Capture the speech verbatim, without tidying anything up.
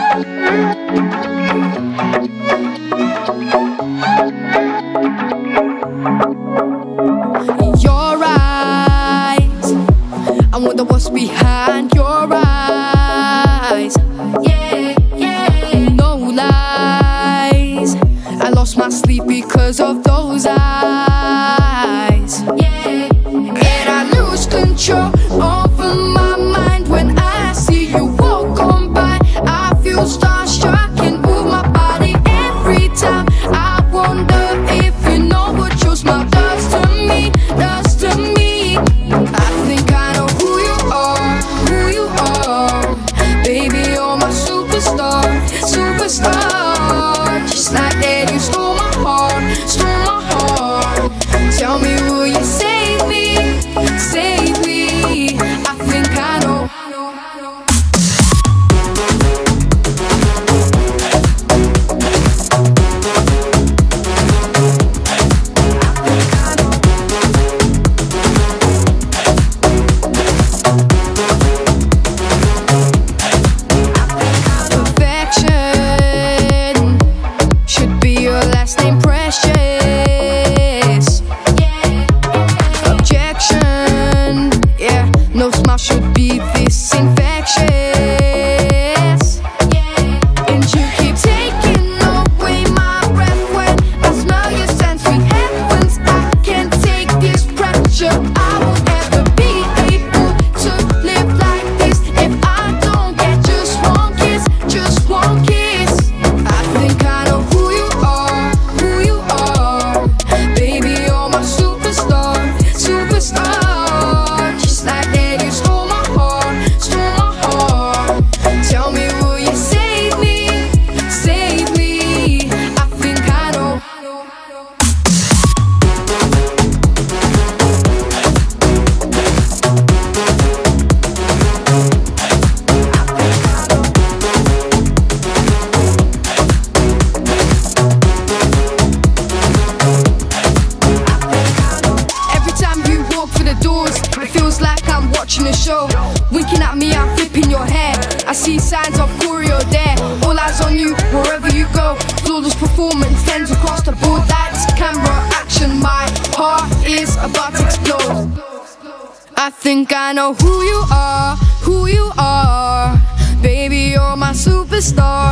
Your eyes, I wonder what's behind your eyes. Yeah, yeah. No lies, I lost my sleep because of those eyes. Yeah, and I lose control over my mind when I see you walk on by. I feel starstruck and move my body every time. I wonder if you know what your smile does to me, does to me. I think I know who you are, who you are. Baby, you're my superstar, superstar. Just like that, you stole my heart, stole my heart. Tell me, will you save me, save me? I think I know. No smile should be this infectious. And you keep taking away my breath when I smell your scent. Sweet heavens, I can't take this pressure. I won't ever be able to live like this if I don't get just one kiss, just one kiss. I think I know who you are, who you are. Baby, you're my superstar, superstar. Just like that. Watching the show, winking at me, I'm flipping your hair. I see signs of choreo there. All eyes on you, wherever you go. Flawless performance tends across the board. Lights, camera, action. My heart is about to explode. I think I know who you are, who you are. Baby, you're my superstar.